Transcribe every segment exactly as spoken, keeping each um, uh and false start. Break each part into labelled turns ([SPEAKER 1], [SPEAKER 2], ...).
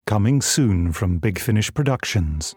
[SPEAKER 1] Coming soon from Big Finish Productions.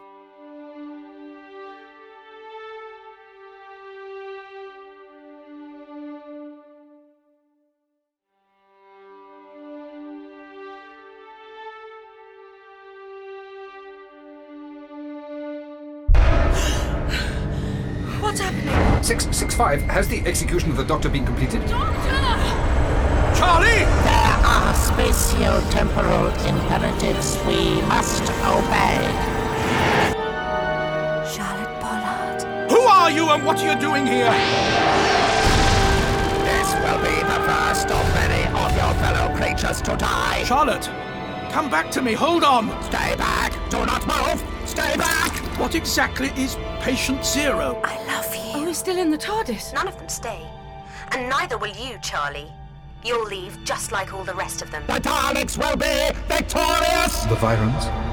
[SPEAKER 2] What's happening?
[SPEAKER 3] six six five, has the execution of the Doctor been completed?
[SPEAKER 2] Doctor!
[SPEAKER 3] Charlie!
[SPEAKER 4] There are spatio-temporal imperatives we must obey.
[SPEAKER 2] Charlotte Pollard.
[SPEAKER 3] Who are you and what are you doing here?
[SPEAKER 4] This will be the first of many of your fellow creatures to die.
[SPEAKER 3] Charlotte, come back to me, hold on.
[SPEAKER 4] Stay back! Do not move! Stay back!
[SPEAKER 3] What exactly is Patient Zero?
[SPEAKER 2] I love you. Are we still in the TARDIS?
[SPEAKER 5] None of them stay. And neither will you, Charlie. You'll leave just like all the rest of them.
[SPEAKER 4] The Daleks will be victorious!
[SPEAKER 3] The Virons?